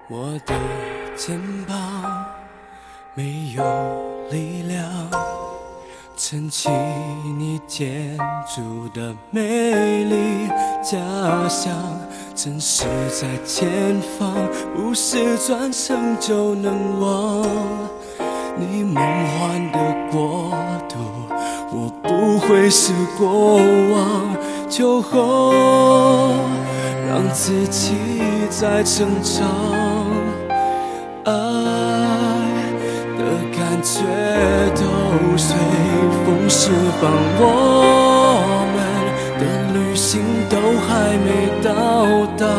我的肩膀没有力量撑起你建筑的美丽家乡，真实在前方，不是转身就能忘。你梦幻的国度，我不会是过往，就后让自己在成长。爱的感觉都随风释放，我们的旅行都还没到达，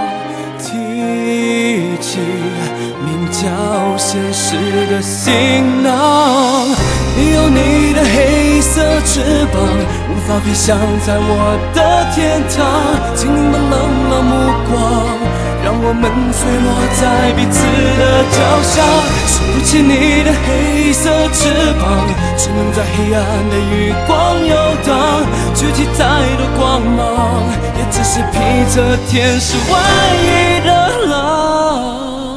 提起名叫现实的行囊。你有你的黑色翅膀，无法飞翔在我的天堂，请你们冷冷目光，让我们坠落在彼此的脚下。拾不起你的黑色翅膀，只能在黑暗的余光游荡，举起再多光芒，也只是披着天使外衣的狼。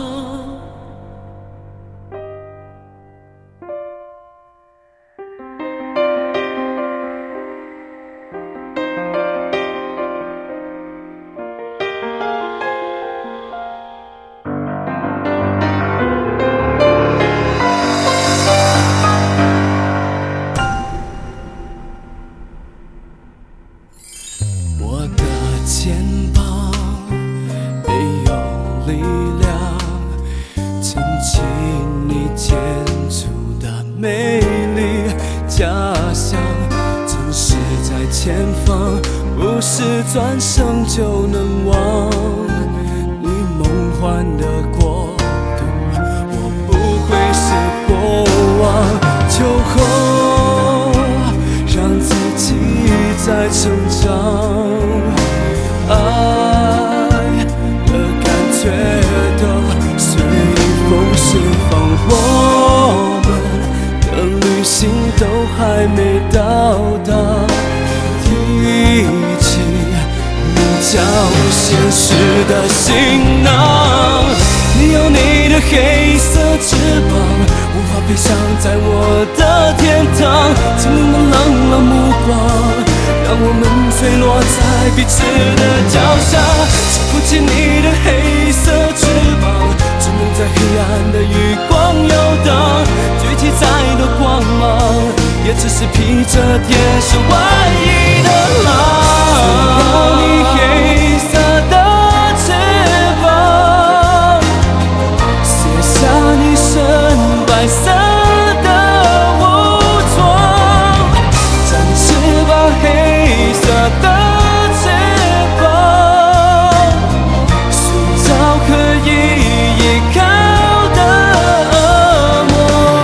我的肩膀没有力量撑起你建筑的美丽家乡，真实在前方，不是转身就能忘。你梦幻的国度，我不会是过往，就后让自己在成长。爱的感觉都随风释放，我们的旅行都还没到达，提起名叫现实的行囊。你有你的黑色翅膀，无法飞翔在我的天堂，请你们冷冷目光，让我们坠落在彼此的脚下。拾不起你的黑色翅膀，只能在黑暗的余光游荡，举起再多光芒，也只是披着天使外衣的狼。你黑色的翅膀，卸下你深白色的武装，暂时把黑色的翅膀塑造可以依靠的恶魔。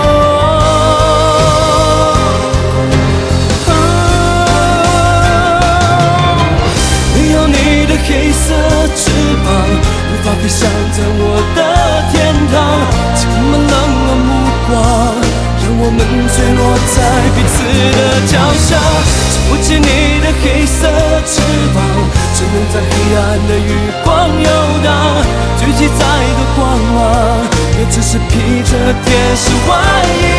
你有你的黑色翅膀，无法飞翔在我的天堂，请你们冷冷目光，让我们坠落在彼此的脚下。拾不起你的黑色翅膀，只能在黑暗的余光游荡，举起再多光芒，也只是披着天使外衣